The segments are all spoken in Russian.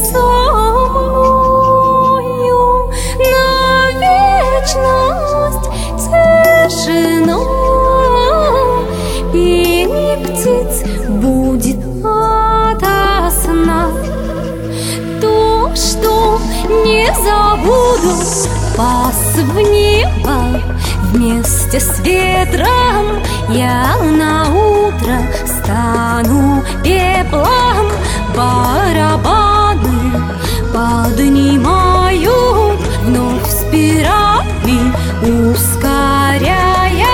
со мною на вечность тишина. Пение птиц будет ото сна. То, что не забуду, пас в небо вместе с ветром. Я на утро стану пеплом. Барабаны поднимают вновь спирали, ускоряя.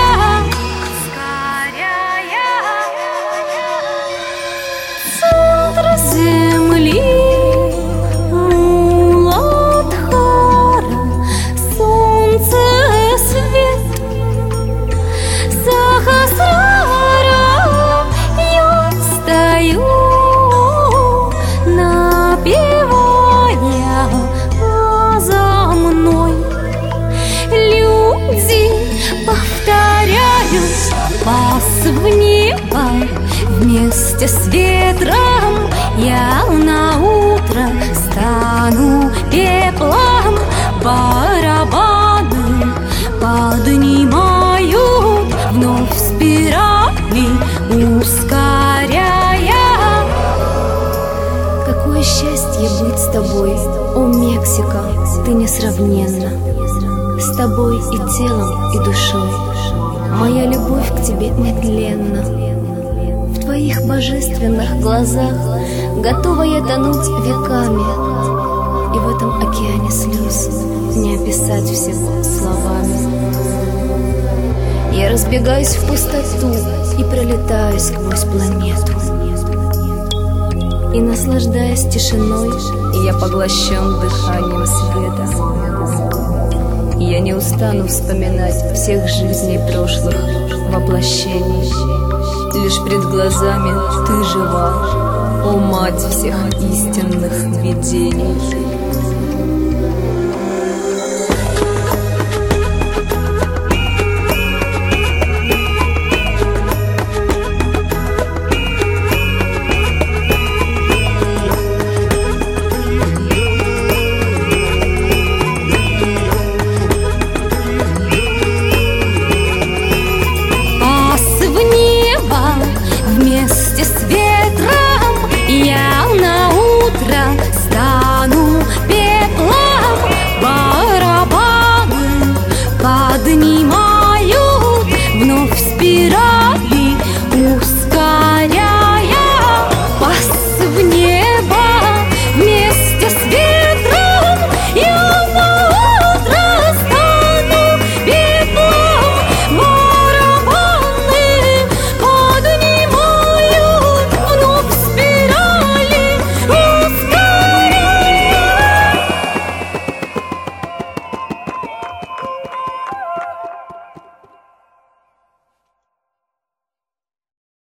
Центр земли Муладхара, солнце свет Сахасрара. Я стою, напевая за мной. Люди повторяют пас в небо вместе с ветром. Я на утро стану пеплом. Барабаны поднимают вновь спирали, ускоряя. Какое счастье быть с тобой, о Мексика, ты несравненна. С тобой и телом, и душой моя любовь к тебе нетленна. В твоих божественных глазах готова я тонуть веками, и в этом океане слез не описать всего словами. Я разбегаюсь в пустоту и пролетаю сквозь планету, и, наслаждаясь тишиной, я поглощен дыханием света. Я не устану вспоминать всех жизней прошлых воплощений. Лишь пред глазами ты жива, о мать всех истинных видений. Вместе с ветром я на утро стану пеплом. Барабаны поднимают вновь спираль.